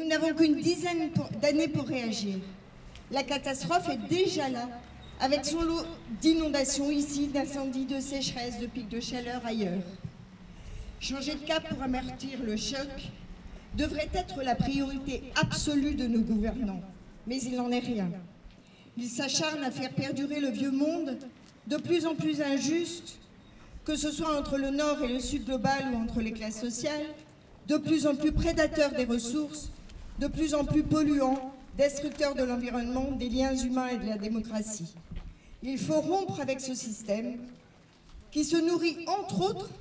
n'avons qu'une dizaine d'années pour réagir. La catastrophe est déjà là, avec son lot d'inondations ici, d'incendies, de sécheresse, de pics de chaleur ailleurs. Changer de cap pour amortir le choc devrait être la priorité absolue de nos gouvernants, mais il n'en est rien. Ils s'acharnent à faire perdurer le vieux monde, de plus en plus injuste, que ce soit entre le Nord et le Sud global ou entre les classes sociales, de plus en plus prédateur des ressources, de plus en plus polluant, destructeur de l'environnement, des liens humains et de la démocratie. Il faut rompre avec ce système qui se nourrit, entre autres,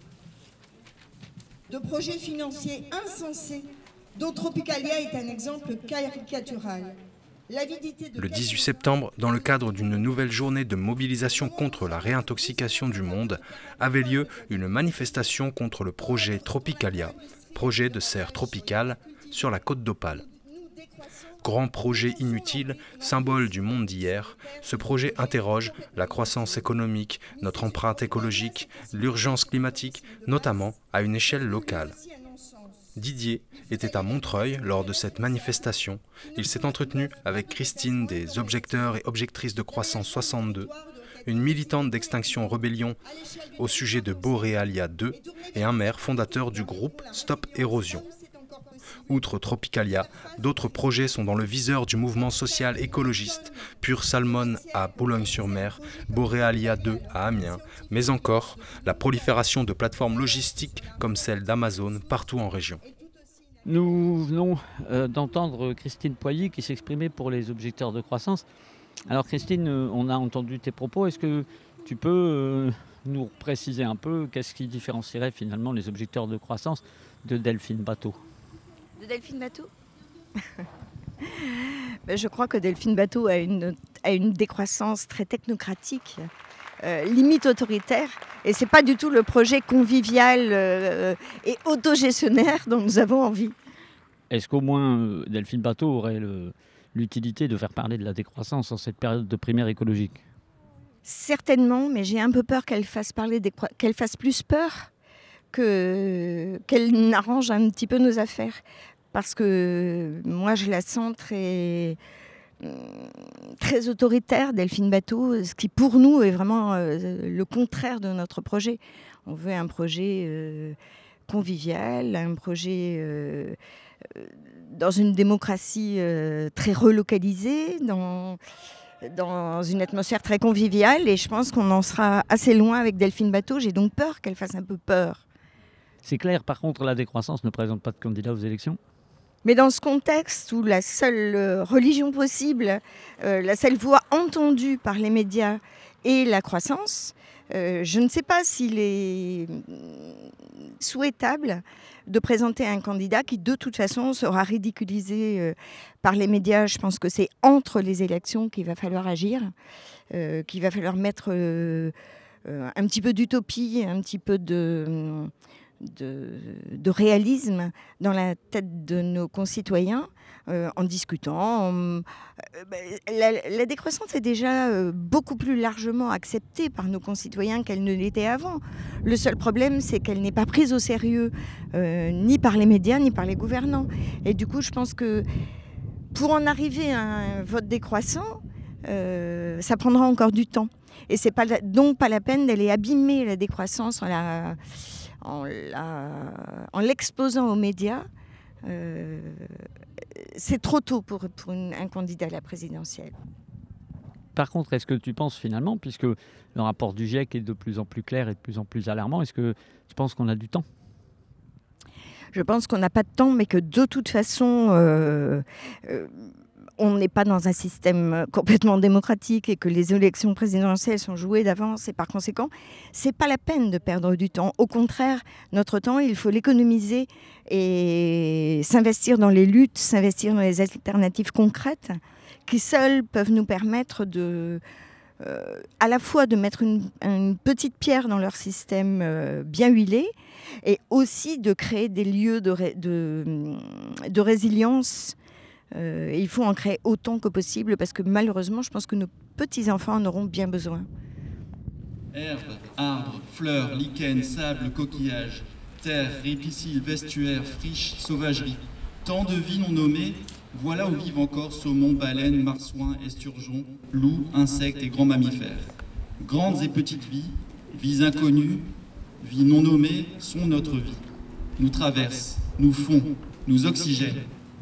de projets financiers insensés, dont Tropicalia est un exemple caricatural. Le 18 septembre, dans le cadre d'une nouvelle journée de mobilisation contre la réintoxication du monde, avait lieu une manifestation contre le projet Tropicalia, projet de serre tropicale sur la côte d'Opale. Grand projet inutile, symbole du monde d'hier, ce projet interroge la croissance économique, notre empreinte écologique, l'urgence climatique, notamment à une échelle locale. Didier était à Montreuil lors de cette manifestation. Il s'est entretenu avec Christine des Objecteurs et Objectrices de Croissance 62, une militante d'Extinction Rebellion au sujet de Borealia 2 et un maire fondateur du groupe Stop Érosion. Outre Tropicalia, d'autres projets sont dans le viseur du mouvement social écologiste, Pure Salmon à Boulogne-sur-Mer, Borealia 2 à Amiens, mais encore la prolifération de plateformes logistiques comme celle d'Amazon partout en région. Nous venons d'entendre Christine Poilly qui s'exprimait pour les objecteurs de croissance. Alors Christine, on a entendu tes propos, est-ce que tu peux nous préciser un peu qu'est-ce qui différencierait finalement les objecteurs de croissance de Delphine Batho ? De Delphine Batho ? Je crois que Delphine Batho a une décroissance très technocratique, limite autoritaire, et c'est pas du tout le projet convivial et autogestionnaire dont nous avons envie. Est-ce qu'au moins Delphine Batho aurait l'utilité de faire parler de la décroissance en cette période de primaire écologique ? Certainement, mais j'ai un peu peur qu'elle fasse plus peur qu'elle n'arrange un petit peu nos affaires. Parce que moi, je la sens très autoritaire, Delphine Batho, ce qui pour nous est vraiment le contraire de notre projet. On veut un projet convivial, un projet dans une démocratie très relocalisée, dans une atmosphère très conviviale, et je pense qu'on en sera assez loin avec Delphine Batho. J'ai donc peur qu'elle fasse un peu peur. C'est clair, par contre, la décroissance ne présente pas de candidat aux élections ? Mais dans ce contexte où la seule religion possible, la seule voix entendue par les médias est la croissance, je ne sais pas s'il est souhaitable de présenter un candidat qui, de toute façon, sera ridiculisé par les médias. Je pense que c'est entre les élections qu'il va falloir agir, qu'il va falloir mettre un petit peu d'utopie, un petit peu de réalisme dans la tête de nos concitoyens en discutant. La décroissance est déjà beaucoup plus largement acceptée par nos concitoyens qu'elle ne l'était avant. Le seul problème, c'est qu'elle n'est pas prise au sérieux ni par les médias, ni par les gouvernants. Et du coup, je pense que pour en arriver à un vote décroissant, ça prendra encore du temps. Et c'est donc pas la peine d'aller abîmer la décroissance en l'exposant aux médias. C'est trop tôt pour un candidat à la présidentielle. Par contre, est-ce que tu penses finalement, puisque le rapport du GIEC est de plus en plus clair et de plus en plus alarmant, est-ce que tu penses qu'on a du temps ? Je pense qu'on n'a pas de temps, mais que de toute façon, on n'est pas dans un système complètement démocratique et que les élections présidentielles sont jouées d'avance, et par conséquent, c'est pas la peine de perdre du temps. Au contraire, notre temps, il faut l'économiser et s'investir dans les luttes, s'investir dans les alternatives concrètes qui seules peuvent nous permettre à la fois de mettre une petite pierre dans leur système bien huilé, et aussi de créer des lieux de résilience. Il faut en créer autant que possible, parce que malheureusement, je pense que nos petits-enfants en auront bien besoin. Herbes, arbres, fleurs, lichens, sable, coquillages, terre, ripisylves, estuaires, friches, sauvageries. Tant de vies non nommées, voilà où vivent encore saumons, baleines, marsouins, esturgeons, loups, insectes et grands mammifères. Grandes et petites vies, vies inconnues, vies non nommées sont notre vie. Nous traversent, nous font, nous oxygènent,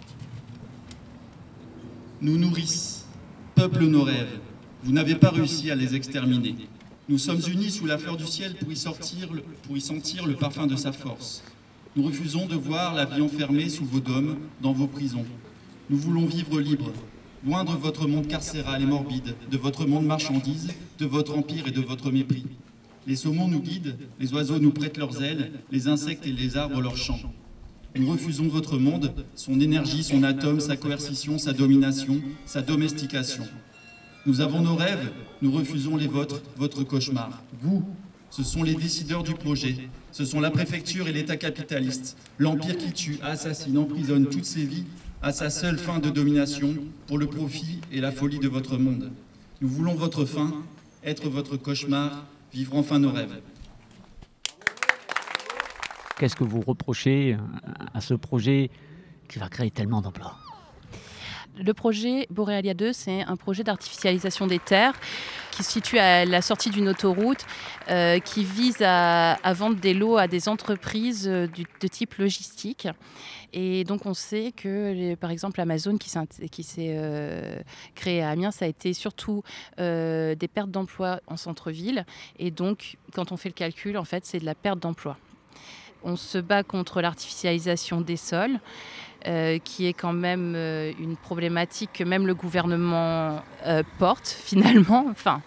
nous nourrissent, peuplent nos rêves. Vous n'avez pas réussi à les exterminer. Nous sommes unis sous la fleur du ciel pour y sentir le parfum de sa force. Nous refusons de voir la vie enfermée sous vos dômes, dans vos prisons. Nous voulons vivre libres, loin de votre monde carcéral et morbide, de votre monde marchandise, de votre empire et de votre mépris. Les saumons nous guident, les oiseaux nous prêtent leurs ailes, les insectes et les arbres leurs chants. Nous refusons votre monde, son énergie, son atome, sa coercition, sa domination, sa domestication. Nous avons nos rêves, nous refusons les vôtres, votre cauchemar. Vous, ce sont les décideurs du projet, ce sont la préfecture et l'État capitaliste, l'empire qui tue, assassine, emprisonne toutes ses vies à sa seule fin de domination pour le profit et la folie de votre monde. Nous voulons votre fin, être votre cauchemar, vivre enfin nos rêves. Qu'est-ce que vous reprochez à ce projet qui va créer tellement d'emplois ? Le projet Borealia 2, c'est un projet d'artificialisation des terres qui se situe à la sortie d'une autoroute qui vise à vendre des lots à des entreprises de type logistique. Et donc on sait que, par exemple, Amazon qui s'est créé à Amiens, ça a été surtout des pertes d'emplois en centre-ville. Et donc, quand on fait le calcul, en fait, c'est de la perte d'emplois. On se bat contre l'artificialisation des sols. Qui est quand même une problématique que même le gouvernement porte finalement, enfin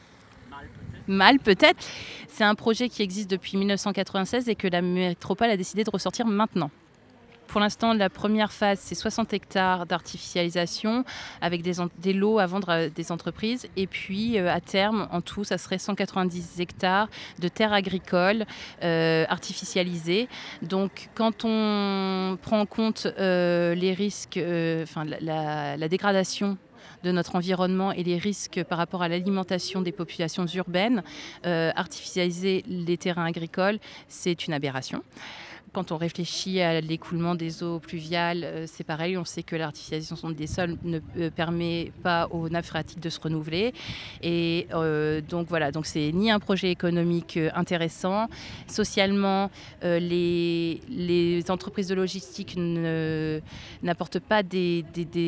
mal peut-être. C'est un projet qui existe depuis 1996 et que la métropole a décidé de ressortir maintenant. Pour l'instant, la première phase, c'est 60 hectares d'artificialisation avec des lots à vendre à des entreprises. Et puis, à terme, en tout, ça serait 190 hectares de terres agricoles artificialisées. Donc, quand on prend en compte les risques, la dégradation de notre environnement et les risques par rapport à l'alimentation des populations urbaines, artificialiser les terrains agricoles, c'est une aberration. Quand on réfléchit à l'écoulement des eaux pluviales, c'est pareil, on sait que l'artificialisation des sols ne permet pas aux nappes phréatiques de se renouveler. Et donc voilà, donc c'est ni un projet économique intéressant. Socialement, les entreprises de logistique n'apportent pas des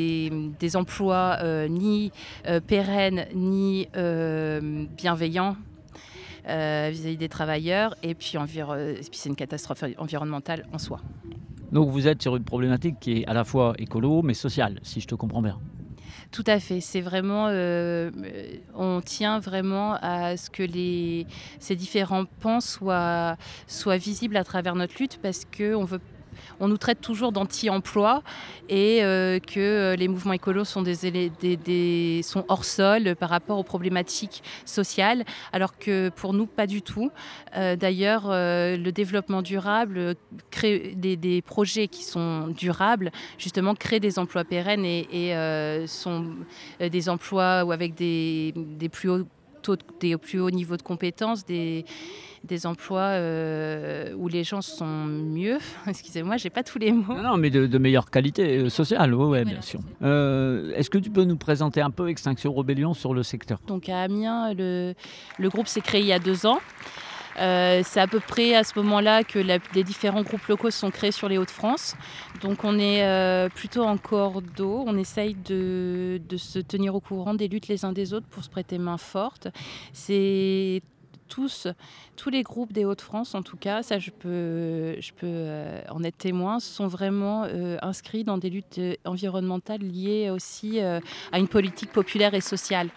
emplois ni pérennes ni bienveillants. Vis-à-vis des travailleurs, et puis c'est une catastrophe environnementale en soi. Donc vous êtes sur une problématique qui est à la fois écolo mais sociale, si je te comprends bien. Tout à fait, c'est vraiment, on tient vraiment à ce que ces différents pans soient visibles à travers notre lutte, parce qu'on nous traite toujours d'anti-emploi et que les mouvements écolos sont sont hors sol par rapport aux problématiques sociales, alors que pour nous, pas du tout. D'ailleurs, le développement durable, crée des projets qui sont durables, justement, créent des emplois pérennes et sont des emplois avec des plus hauts niveaux de compétences, des emplois où les gens sont mieux. Excusez-moi, j'ai pas tous les mots. Non, mais de meilleure qualité sociale, oui, bien sûr. Est-ce que tu peux nous présenter un peu Extinction Rebellion sur le secteur ? Donc à Amiens, le groupe s'est créé il y a 2 ans. C'est à peu près à ce moment-là que les différents groupes locaux se sont créés sur les Hauts-de-France. Donc on est plutôt en cordeau, on essaye de se tenir au courant des luttes les uns des autres pour se prêter main forte. C'est tous les groupes des Hauts-de-France, en tout cas, ça je peux en être témoin, sont vraiment inscrits dans des luttes environnementales liées aussi à une politique populaire et sociale.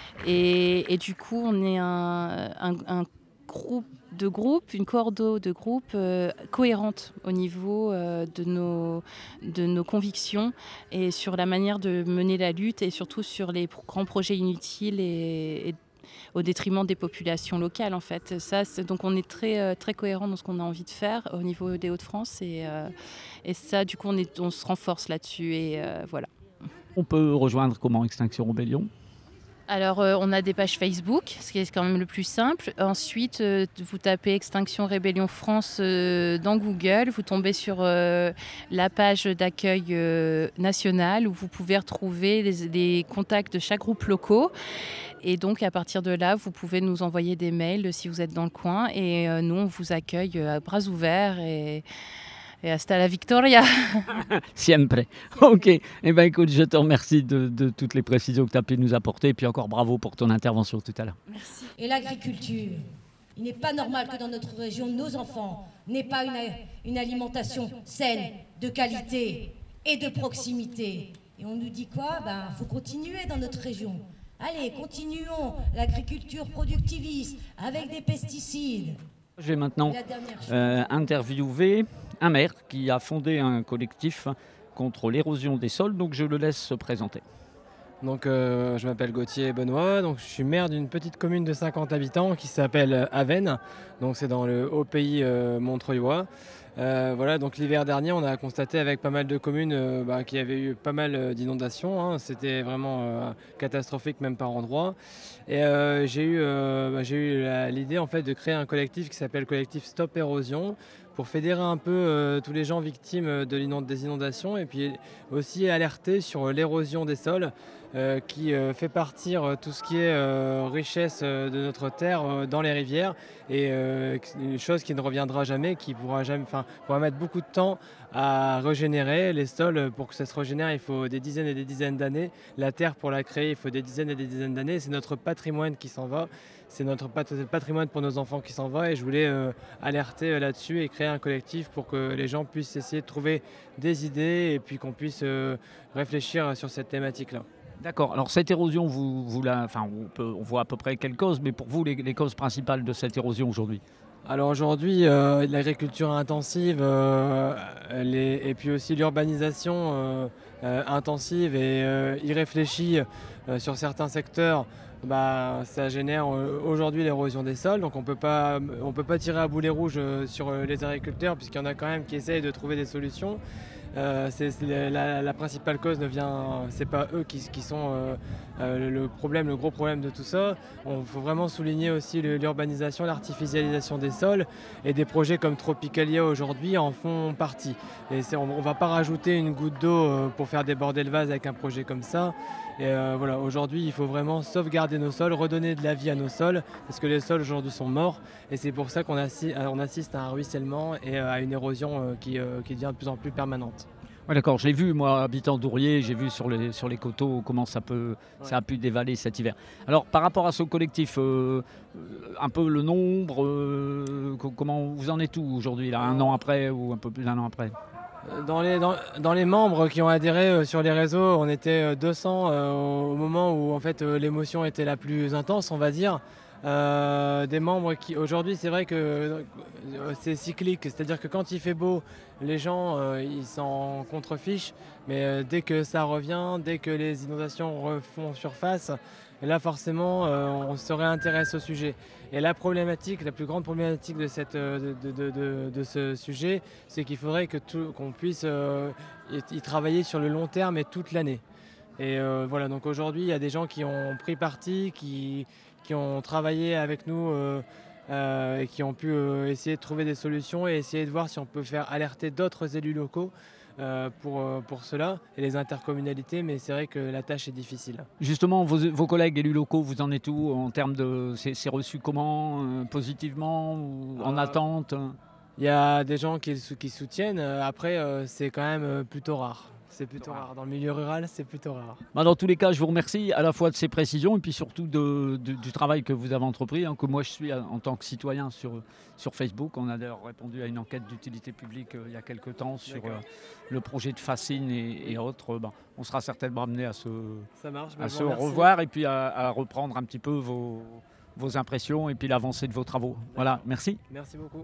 Et du coup, on est un groupe, une cordeau de groupes cohérente au niveau de nos convictions et sur la manière de mener la lutte, et surtout sur les grands projets inutiles et au détriment des populations locales, en fait. Donc on est très, très cohérent dans ce qu'on a envie de faire au niveau des Hauts-de-France, et ça, du coup, on se renforce là-dessus, et voilà. On peut rejoindre comment Extinction Rebellion ? Alors, on a des pages Facebook, ce qui est quand même le plus simple. Ensuite, vous tapez Extinction Rébellion France dans Google. Vous tombez sur la page d'accueil nationale où vous pouvez retrouver les contacts de chaque groupe locaux. Et donc, à partir de là, vous pouvez nous envoyer des mails si vous êtes dans le coin. Et nous, on vous accueille à bras ouverts et hasta la victoria. Siempre. Ok. Eh bien, écoute, je te remercie de toutes les précisions que tu as pu nous apporter. Et puis encore bravo pour ton intervention tout à l'heure. Merci. Et l'agriculture. Il n'est pas normal que dans notre région, nos enfants n'aient pas une alimentation saine, de qualité et de proximité. Et on nous dit quoi ? Faut continuer dans notre région. Allez, continuons l'agriculture productiviste avec des pesticides. Je vais maintenant interviewer un maire qui a fondé un collectif contre l'érosion des sols, donc je le laisse se présenter. Donc, je m'appelle Gauthier Benoît, donc je suis maire d'une petite commune de 50 habitants qui s'appelle Avesnes, donc c'est dans le haut pays montreuillois. Voilà, donc l'hiver dernier, on a constaté avec pas mal de communes qu'il y avait eu pas mal d'inondations. Hein. C'était vraiment catastrophique même par endroits. Et j'ai eu l'idée en fait de créer un collectif qui s'appelle Collectif Stop Érosion pour fédérer un peu tous les gens victimes des inondations et puis aussi alerter sur l'érosion des sols qui fait partir tout ce qui est richesse de notre terre dans les rivières et une chose qui ne reviendra jamais, qui pourra mettre beaucoup de temps à régénérer. Les sols, pour que ça se régénère, il faut des dizaines et des dizaines d'années. La terre, pour la créer, il faut des dizaines et des dizaines d'années. C'est notre patrimoine qui s'en va. C'est notre patrimoine pour nos enfants qui s'en va. Et je voulais alerter là-dessus et créer un collectif pour que les gens puissent essayer de trouver des idées et puis qu'on puisse réfléchir sur cette thématique-là. D'accord. Alors cette érosion, on voit à peu près quelles causes, mais pour vous, les causes principales de cette érosion aujourd'hui ? Alors aujourd'hui, l'agriculture intensive et puis aussi l'urbanisation intensive et irréfléchie sur certains secteurs, ça génère aujourd'hui l'érosion des sols. Donc on peut pas tirer à boulet rouge sur les agriculteurs puisqu'il y en a quand même qui essayent de trouver des solutions. La principale cause c'est pas eux qui sont le gros problème de tout ça. Il faut vraiment souligner aussi l'urbanisation, l'artificialisation des sols et des projets comme Tropicalia aujourd'hui en font partie. Et on va pas rajouter une goutte d'eau pour faire déborder le vase avec un projet comme ça. Et voilà, aujourd'hui, il faut vraiment sauvegarder nos sols, redonner de la vie à nos sols, parce que les sols aujourd'hui sont morts. Et c'est pour ça qu'on assiste à un ruissellement et à une érosion qui devient de plus en plus permanente. Ouais, d'accord, j'ai vu, moi, habitant d'Ourier, j'ai vu sur les coteaux comment ça a pu dévaler cet hiver. Alors, par rapport à ce collectif, un peu le nombre, comment vous en êtes où aujourd'hui, là, un an après ou un peu plus d'un an après ? Dans les membres qui ont adhéré sur les réseaux, on était 200 au moment où en fait l'émotion était la plus intense, on va dire. Des membres qui aujourd'hui, c'est vrai que c'est cyclique, c'est-à-dire que quand il fait beau, les gens ils s'en contrefichent, mais dès que ça revient, dès que les inondations refont surface, là forcément on se réintéresse au sujet. Et la plus grande problématique de ce sujet, c'est qu'il faudrait qu'on puisse y travailler sur le long terme et toute l'année. Et voilà, donc aujourd'hui, il y a des gens qui ont pris parti, qui ont travaillé avec nous et qui ont pu essayer de trouver des solutions et essayer de voir si on peut faire alerter d'autres élus locaux pour cela et les intercommunalités, mais c'est vrai que la tâche est difficile. Justement, vos collègues élus locaux, vous en êtes où en termes de... C'est reçu comment, positivement ou en attente ? Il y a des gens qui soutiennent, après c'est quand même plutôt rare. C'est plutôt rare. Dans le milieu rural, c'est plutôt rare. Dans tous les cas, je vous remercie à la fois de ces précisions et puis surtout du travail que vous avez entrepris, que moi je suis en tant que citoyen sur Facebook. On a d'ailleurs répondu à une enquête d'utilité publique il y a quelques temps sur le projet de Fascine et autres. On sera certainement amené à se revoir et puis à reprendre un petit peu vos impressions et puis l'avancée de vos travaux. D'accord. Voilà, merci. Merci beaucoup.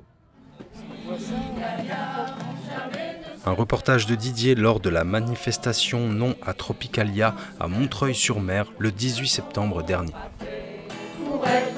Un reportage de Didier lors de la manifestation Non à Tropicalia à Montreuil-sur-Mer le 18 septembre dernier.